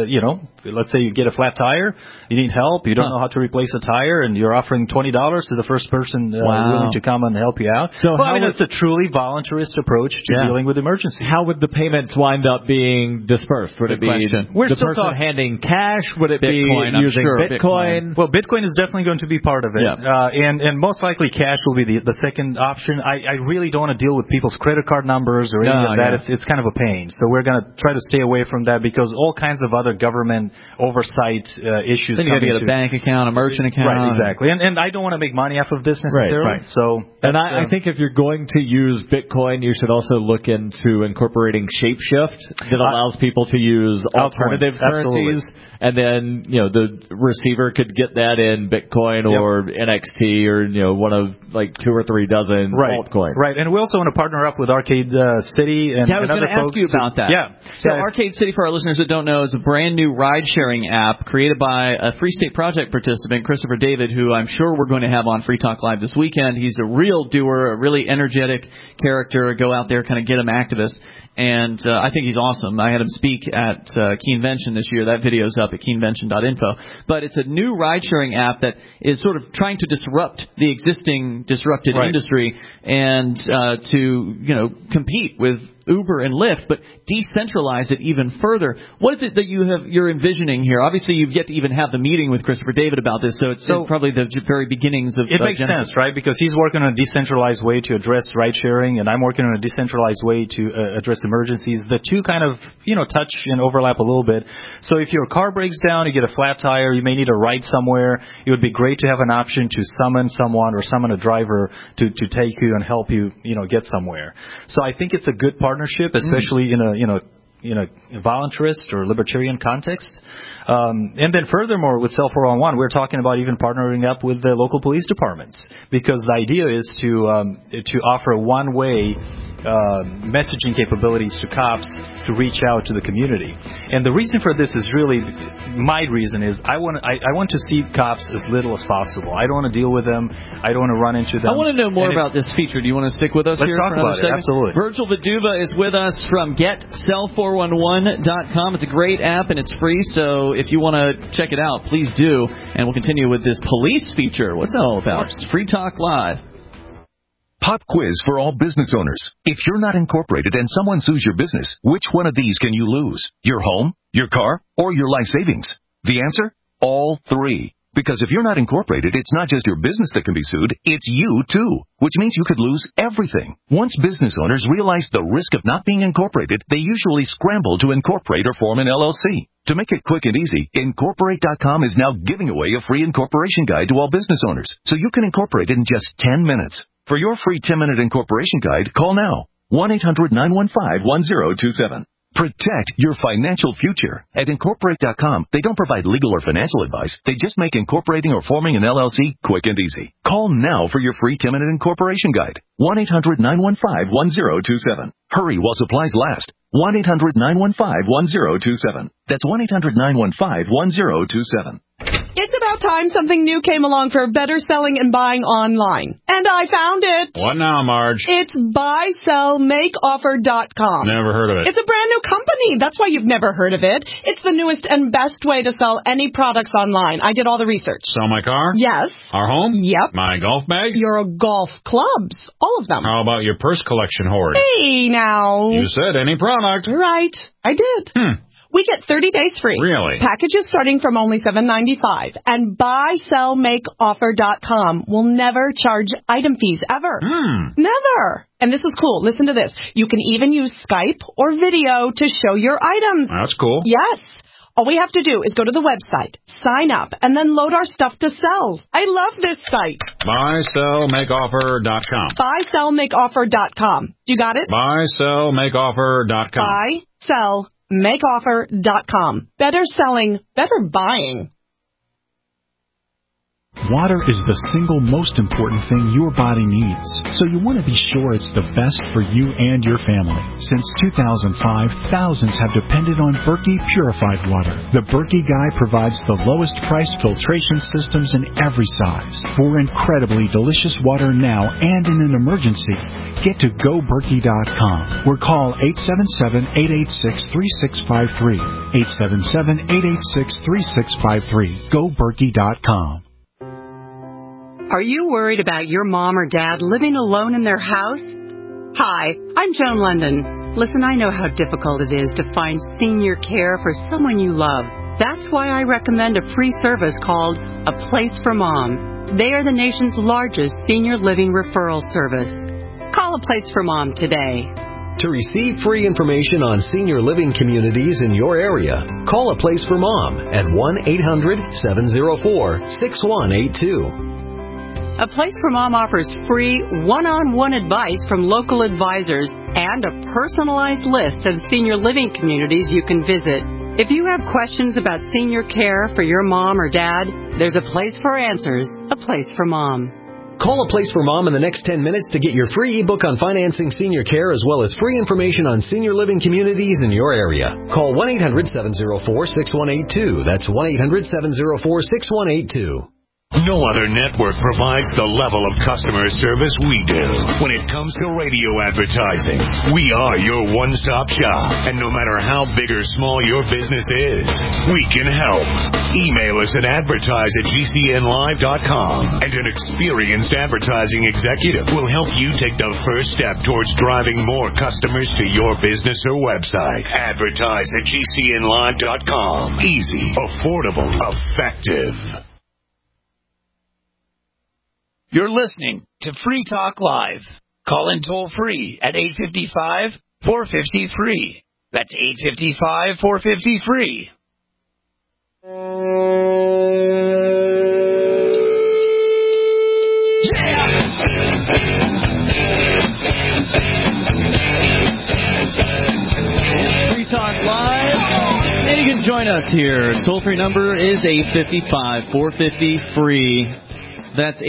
let's say you get a flat tire, you need help, you don't know how to replace a tire, and you're offering $20 to the first person willing to come and help you out. So it's a truly voluntarist approach to dealing with emergencies. How would the payments wind up being dispersed? Would it be We're the still person handing cash? Would it Bitcoin, be using Bitcoin? Well, Bitcoin is definitely going to be part of it, and most likely cash will be the second option. I really don't want to deal with people's credit card numbers or any of that. It's kind of a pain. So we're going to try to stay away from that, because all kinds of other government oversight issues. Then you got to get a bank account, a merchant account. Right, exactly. And I don't want to make money off of this necessarily. So, and I think if you're going to use Bitcoin, you should also look into incorporating Shapeshift that allows people to use alternative currencies. And then, the receiver could get that in Bitcoin or NXT or, one of like 2 or 3 dozen altcoins. Right. And we also want to partner up with Arcade City and I was going to ask you about that. So Arcade City, for our listeners that don't know, is a brand new ride-sharing app created by a Free State Project participant, Christopher David, who I'm sure we're going to have on Free Talk Live this weekend. He's a real doer, a really energetic character. Go out there, kind of get him activist. And I think he's awesome. I had him speak at Keenvention this year. That video's up at keenvention.info. But it's a new ride-sharing app that is sort of trying to disrupt the existing disrupted industry and to compete with Uber and Lyft, but decentralize it even further. What is it that you're envisioning here? Obviously, you've yet to even have the meeting with Christopher David about this, so it's probably the very beginnings of it. Makes sense, right? Because he's working on a decentralized way to address ride sharing, and I'm working on a decentralized way to address emergencies. The two kind of touch and overlap a little bit. So if your car breaks down, you get a flat tire, you may need a ride somewhere. It would be great to have an option to summon someone or summon a driver to take you and help you get somewhere. So I think it's a good partnership, especially in a voluntarist or libertarian context. And then furthermore, with Cell 411, we're talking about even partnering up with the local police departments, because the idea is to offer one-way messaging capabilities to cops to reach out to the community. And the reason for this is really, my reason is I want to see cops as little as possible. I don't want to deal with them. I don't want to run into them. I want to know more about this feature. Do you want to stick with us Let's here talk for another about second? It. Absolutely. Virgil Viduva is with us from GetCell411.com. It's a great app and it's free, so if you want to check it out, please do. And we'll continue with this police feature. What's that all about? It's Free Talk Live. Pop quiz for all business owners. If you're not incorporated and someone sues your business, which one of these can you lose? Your home, your car, or your life savings? The answer? All 3. Because if you're not incorporated, it's not just your business that can be sued, it's you too, which means you could lose everything. Once business owners realize the risk of not being incorporated, they usually scramble to incorporate or form an LLC. To make it quick and easy, Incorporate.com is now giving away a free incorporation guide to all business owners, so you can incorporate in just 10 minutes. For your free 10-minute incorporation guide, call now. 1-800-915-1027. Protect your financial future. At Incorporate.com, they don't provide legal or financial advice. They just make incorporating or forming an LLC quick and easy. Call now for your free 10-minute incorporation guide. 1-800-915-1027. Hurry while supplies last. 1-800-915-1027. That's 1-800-915-1027. It's about time something new came along for better selling and buying online. And I found it. What now, Marge? It's buysellmakeoffer.com. Never heard of it. It's a brand new company. That's why you've never heard of it. It's the newest and best way to sell any products online. I did all the research. Sell my car? Yes. Our home? Yep. My golf bag? Your golf clubs. All of them. How about your purse collection hoard? Hey, now. You said any product. Right. I did. We get 30 days free. Really? Packages starting from only $7.95. And buysellmakeoffer.com will never charge item fees ever. Never. And this is cool. Listen to this. You can even use Skype or video to show your items. That's cool. Yes. All we have to do is go to the website, sign up, and then load our stuff to sell. I love this site. BuySellMakeOffer.com. BuySellMakeOffer.com. You got it? BuySellMakeOffer.com. BuySellMakeOffer.com. Better selling, better buying. Water is the single most important thing your body needs, so you want to be sure it's the best for you and your family. Since 2005, thousands have depended on Berkey purified water. The Berkey Guy provides the lowest price filtration systems in every size. For incredibly delicious water now and in an emergency, get to GoBerkey.com or call 877-886-3653. 877-886-3653. GoBerkey.com. Are you worried about your mom or dad living alone in their house? Hi, I'm Joan London. Listen, I know how difficult it is to find senior care for someone you love. That's why I recommend a free service called A Place for Mom. They are the nation's largest senior living referral service. Call A Place for Mom today. To receive free information on senior living communities in your area, call A Place for Mom at 1-800-704-6182. A Place for Mom offers free one-on-one advice from local advisors and a personalized list of senior living communities you can visit. If you have questions about senior care for your mom or dad, there's a place for answers, A Place for Mom. Call A Place for Mom in the next 10 minutes to get your free ebook on financing senior care as well as free information on senior living communities in your area. Call 1-800-704-6182. That's 1-800-704-6182. No other network provides the level of customer service we do. When it comes to radio advertising, we are your one-stop shop. And no matter how big or small your business is, we can help. Email us at advertise@gcnlive.com, and an experienced advertising executive will help you take the first step towards driving more customers to your business or website. Advertise at gcnlive.com. Easy, affordable, effective. You're listening to Free Talk Live. Call in toll free at 855-450-FREE. That's 855-450-FREE. Free Talk Live. And you can join us here. Toll-free number is 855-450-FREE. That's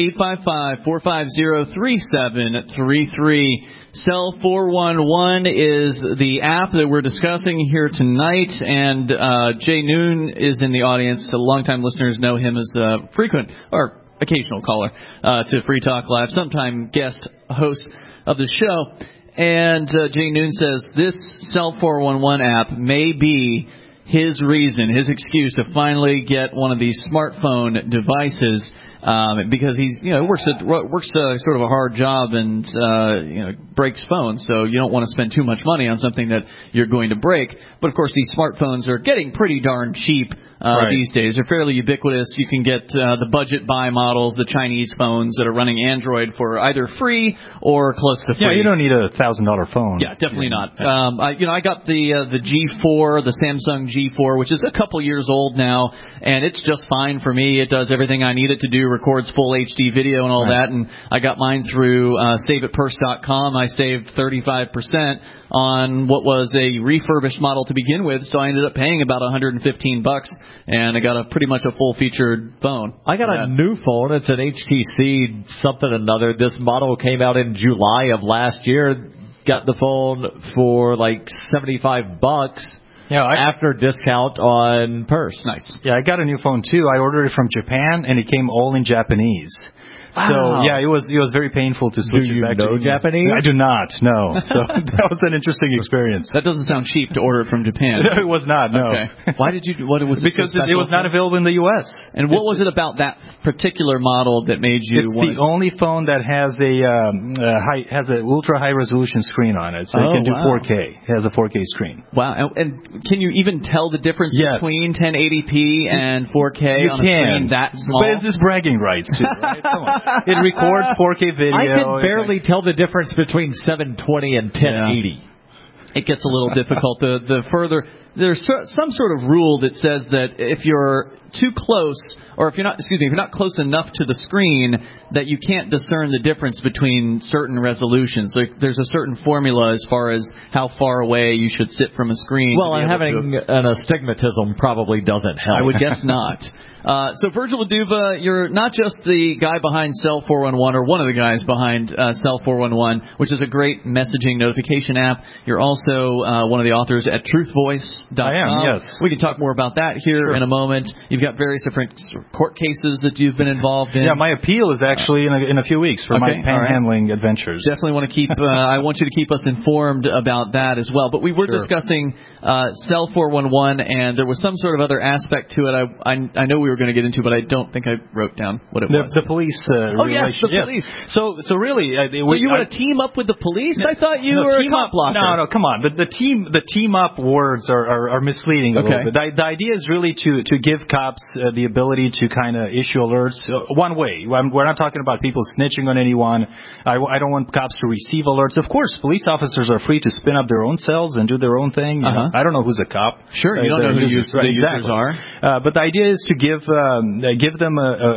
855-450-3733. Cell 411 is the app that we're discussing here tonight, and Jay Noon is in the audience. Longtime listeners know him as a frequent or occasional caller to Free Talk Live, sometime guest host of the show. And Jay Noon says this Cell 411 app may be his reason, his excuse to finally get one of these smartphone devices. Because he's, works sort of a hard job and, breaks phones. So you don't want to spend too much money on something that you're going to break. But of course, these smartphones are getting pretty darn cheap these days. They're fairly ubiquitous. You can get the budget buy models, the Chinese phones that are running Android for either free or close to free. Yeah, you don't need a $1,000 phone. Yeah, definitely not. I got the G4, the Samsung G4, which is a couple years old now, and it's just fine for me. It does everything I need it to do. Records full HD video and all that, and I got mine through SaveItPurse.com. I saved 35% on what was a refurbished model to begin with, so I ended up paying about $115, and I got pretty much a full-featured phone. I got a new phone. It's an HTC something another. This model came out in July of last year. Got the phone for like $75. Yeah, after discount on Purse. Nice. Yeah, I got a new phone too. I ordered it from Japan, and it came all in Japanese. Wow. So yeah, it was very painful to switch it back to English. Japanese? I do not. No. So that was an interesting experience. That doesn't sound cheap to order it from Japan. It was not. No. Okay. Why did you? What was it? Because it was not available in the U.S. And what was it about that particular model that made you? It's the only phone that has an ultra high resolution screen on it, so it can do 4K. It has a 4K screen. Wow. And can you even tell the difference between 1080p and 4K on a screen that small? But it's just bragging rights too, right? Come on. It records 4K video. I can barely tell the difference between 720 and 1080. it gets a little difficult. The further there's some sort of rule that says that if you're too close, or if you're not close enough to the screen, that you can't discern the difference between certain resolutions. There's a certain formula as far as how far away you should sit from a screen. Well, and having an astigmatism probably doesn't help. I would guess not. So Virgil Aduba, you're not just the guy behind Cell 411, or one of the guys behind Cell 411, which is a great messaging notification app. You're also one of the authors at truthvoice.com. I am, yes. We can talk more about that here in a moment. You've got various different court cases that you've been involved in. Yeah, my appeal is actually in a few weeks for my panhandling adventures. Definitely want to keep. I want you to keep us informed about that as well. But we were discussing Cell 411, and there was some sort of other aspect to it. I know we were going to get into, but I don't think I wrote down what it was. The police. Yes, the police. So really, so you want to team up with the police? I thought you were a cop blocker. No, come on. The team up words are misleading a little bit. The idea is really to give cops the ability to kind of issue alerts one way. We're not talking about people snitching on anyone. I don't want cops to receive alerts. Of course, police officers are free to spin up their own cells and do their own thing. You know? I don't know who's a cop. Sure, you don't know who the users are. But the idea is to give them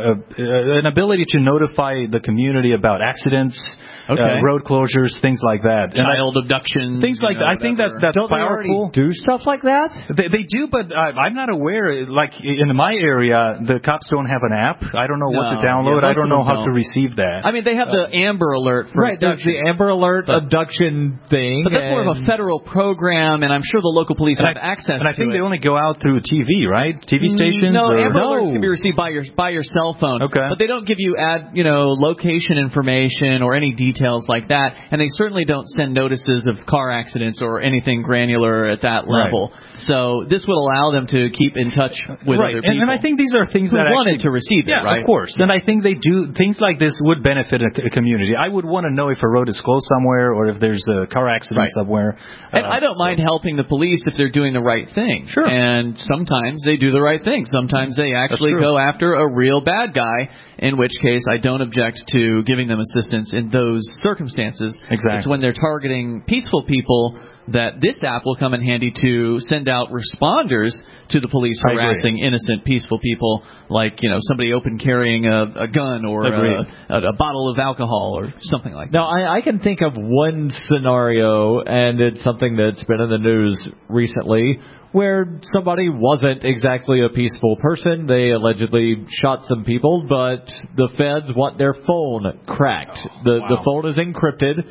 an ability to notify the community about accidents, road closures, things like that. Child abduction. Things like that. I think that's don't powerful. They already do stuff like that? They do, but I'm not aware. Like in my area, the cops don't have an app. I don't know what to download. I don't know how to receive that. I mean, they have the Amber Alert for there's the Amber Alert abduction thing. But that's more of a federal program, and I'm sure the local police have access to it. And I think they only go out through TV, right? TV stations? No, Amber Alerts can be received by your cell phone. Okay. But they don't give you location information or any details like that, and they certainly don't send notices of car accidents or anything granular at that level. Right. So this would allow them to keep in touch with other people. And I think these are things that wanted to receive it, right? Of course. And I think they do things like this would benefit a community. I would want to know if a road is closed somewhere or if there's a car accident somewhere. And I don't mind helping the police if they're doing the right thing. Sure. And sometimes they do the right thing. Sometimes they actually go after a real bad guy, in which case I don't object to giving them assistance in those circumstances. Exactly. It's when they're targeting peaceful people that this app will come in handy to send out responders to the police harassing innocent, peaceful people, like somebody open carrying a gun or a bottle of alcohol or something like that. Now, I can think of one scenario, and it's something that's been in the news recently, where somebody wasn't exactly a peaceful person. They allegedly shot some people, but the feds want their phone cracked. The phone is encrypted,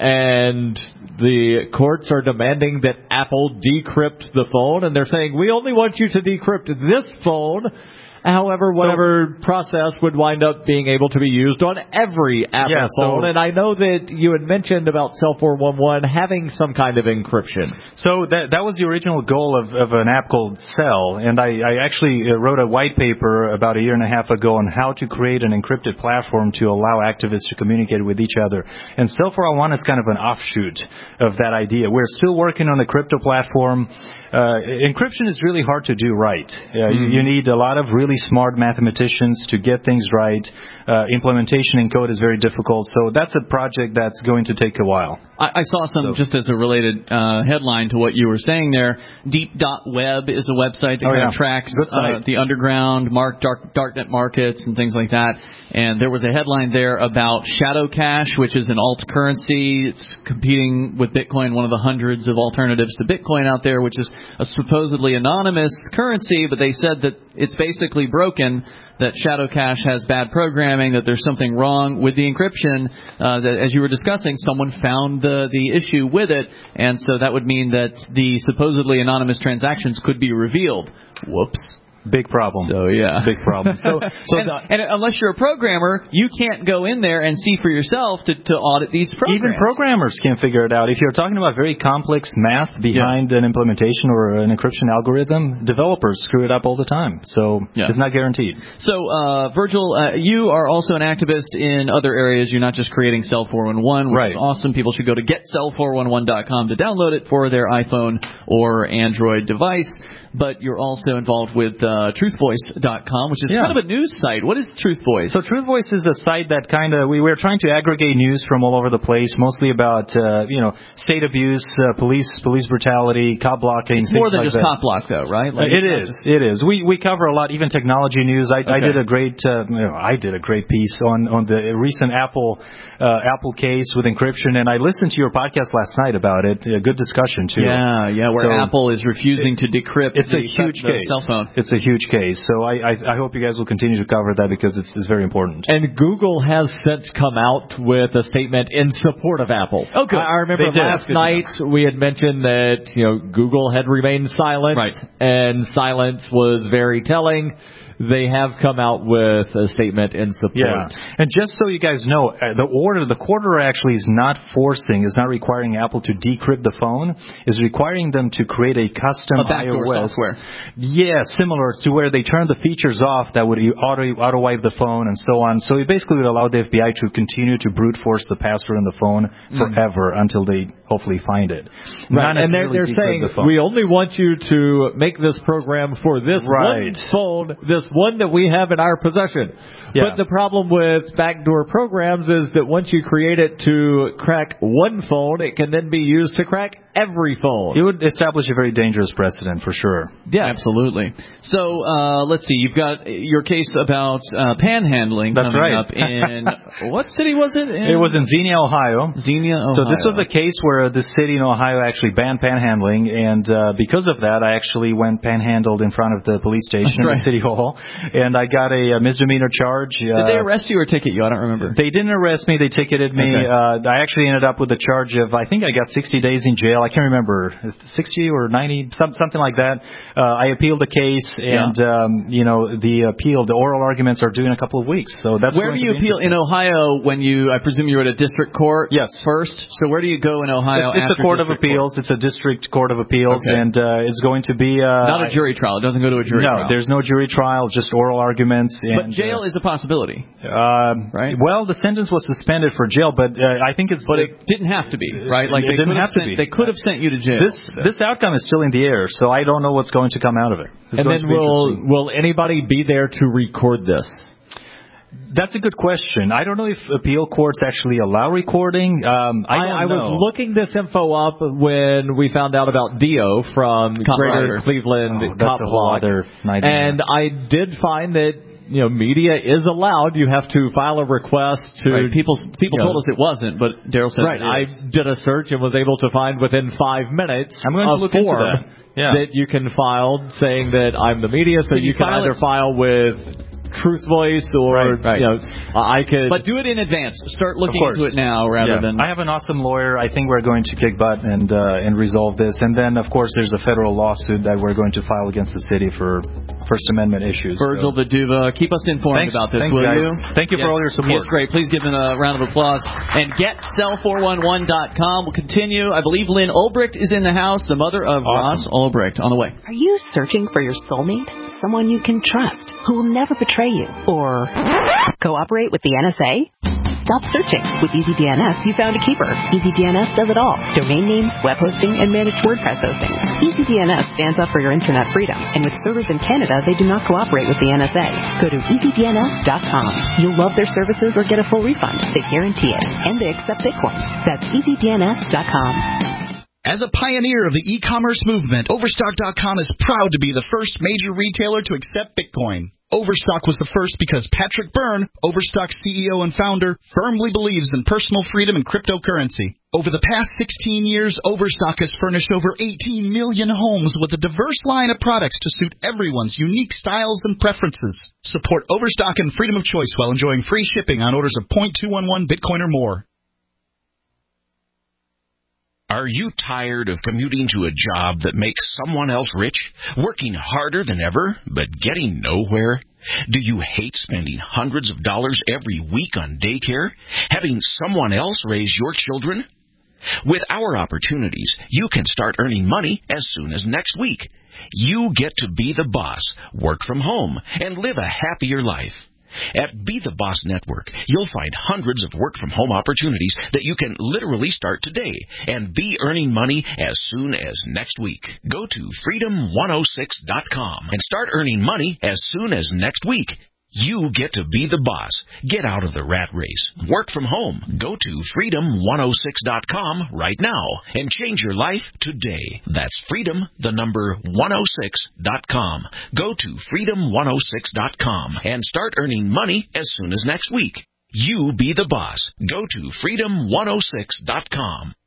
and the courts are demanding that Apple decrypt the phone, and they're saying, we only want you to decrypt this phone. However, whatever process would wind up being able to be used on every Apple phone. And I know that you had mentioned about Cell 411 having some kind of encryption. So that was the original goal of an app called Cell. And I actually wrote a white paper about a year and a half ago on how to create an encrypted platform to allow activists to communicate with each other. And Cell 411 is kind of an offshoot of that idea. We're still working on a crypto platform. Encryption is really hard to do right. You need a lot of really smart mathematicians to get things right. Implementation in code is very difficult. So that's a project that's going to take a while. I saw some, just as a related headline to what you were saying there, Deep.web is a website that kind of tracks the underground, darknet markets and things like that. And there was a headline there about Shadow Cash, which is an alt currency. It's competing with Bitcoin, one of the hundreds of alternatives to Bitcoin out there, which is a supposedly anonymous currency, but they said that it's basically broken, that Shadow Cash has bad programming, that there's something wrong with the encryption, that as you were discussing, someone found the issue with it, and so that would mean that the supposedly anonymous transactions could be revealed. Whoops. Big problem. So, yeah. Big problem. And unless you're a programmer, you can't go in there and see for yourself to audit these programs. Even programmers can't figure it out. If you're talking about very complex math behind an implementation or an encryption algorithm, developers screw it up all the time. So it's not guaranteed. So, Virgil, you are also an activist in other areas. You're not just creating Cell 411, which is awesome. People should go to getcell411.com to download it for their iPhone or Android device. But you're also involved with truthvoice.com, which is kind of a news site. What is Truth Voice? So Truth Voice is a site that kind of we're trying to aggregate news from all over the place, mostly about state abuse, police brutality, cop blocking. It's more than just cop block, though, right? Like It is. We cover a lot, even technology news. I did a great piece on the recent Apple case with encryption, and I listened to your podcast last night about it. A good discussion too. Yeah, where Apple is refusing to decrypt. It's a huge case. Cell phone. It's a huge case. So I hope you guys will continue to cover that because it's very important. And Google has since come out with a statement in support of Apple. Oh, good. I remember last night we had mentioned that Google had remained silent, and silence was very telling. They have come out with a statement in support. Yeah. And just so you guys know, the court order actually is not requiring Apple to decrypt the phone. It's requiring them to create a custom backdoor iOS software. Yeah, similar to where they turn the features off that would auto wipe the phone and so on. So it basically would allow the FBI to continue to brute force the password on the phone forever until they hopefully find it. Right. And they're saying we only want you to make this program for this one phone, this one that we have in our possession. Yeah. But the problem with backdoor programs is that once you create it to crack one phone, it can then be used to crack every phone. It would establish a very dangerous precedent for sure. Yeah, absolutely. So let's see. You've got your case about panhandling coming up in what city was it? It was in Xenia, Ohio. So this was a case where the city in Ohio actually banned panhandling, and because of that, I actually went panhandled in front of the police station in the city hall, and I got a misdemeanor charge. Did they arrest you or ticket you? I don't remember. They didn't arrest me. They ticketed me. Okay. I actually ended up with a charge of, I think I got 60 days in jail. I can't remember, 60 or 90, something like that. I appealed the case, and the oral arguments are due in a couple of weeks. So that's where do you appeal in Ohio? I presume you're at a district court. Yes, first. So where do you go in Ohio? It's a court of appeals. It's a district court of appeals, and it's going to be not a jury trial. It doesn't go to a jury trial. No, there's no jury trial. Just oral arguments. But jail is a possibility, right? Well, the sentence was suspended for jail, but I think it's. But it didn't have to be, right? Like it didn't have to be. They could have sent you to jail. This outcome is still in the air, so I don't know what's going to come out of it. And then will anybody be there to record this? That's a good question. I don't know if appeal courts actually allow recording. I was looking this info up when we found out about Dio from Greater Cleveland Cop Block, and I did find that media is allowed. You have to file a request to. Right. People told us it wasn't, but Daryl said I did a search and was able to find within 5 minutes I'm going to look into that. That you can file saying that I'm the media, so you can either file with Truth Voice or I could. But do it in advance. Start looking into it now rather than. I have an awesome lawyer. I think we're going to kick butt and resolve this. And then of course there's a federal lawsuit that we're going to file against the city for First Amendment issues. Virgil Viduva, keep us informed about this, will guys. you? Thank you for all your support. Yes, great. Please give them a round of applause. And GetSell411.com will continue. I believe Lynn Ulbricht is in the house, the mother of Ross Ulbricht, on the way. Are you searching for your soulmate? Someone you can trust, who will never betray you or cooperate with the NSA? Stop searching. With EasyDNS, you found a keeper. EasyDNS does it all. Domain names, web hosting, and managed WordPress hosting. EasyDNS stands up for your internet freedom. And with servers in Canada, they do not cooperate with the NSA. Go to EasyDNS.com. You'll love their services or get a full refund. They guarantee it. And they accept Bitcoin. That's EasyDNS.com. As a pioneer of the e-commerce movement, Overstock.com is proud to be the first major retailer to accept Bitcoin. Overstock was the first because Patrick Byrne, Overstock's CEO and founder, firmly believes in personal freedom and cryptocurrency. Over the past 16 years, Overstock has furnished over 18 million homes with a diverse line of products to suit everyone's unique styles and preferences. Support Overstock and freedom of choice while enjoying free shipping on orders of 0.211 Bitcoin or more. Are you tired of commuting to a job that makes someone else rich, working harder than ever, but getting nowhere? Do you hate spending hundreds of dollars every week on daycare, having someone else raise your children? With our opportunities, you can start earning money as soon as next week. You get to be the boss, work from home, and live a happier life. At Be the Boss Network, you'll find hundreds of work-from-home opportunities that you can literally start today and be earning money as soon as next week. Go to freedom106.com and start earning money as soon as next week. You get to be the boss. Get out of the rat race. Work from home. Go to freedom106.com right now and change your life today. That's freedom106.com. Go to freedom106.com and start earning money as soon as next week. You be the boss. Go to freedom106.com.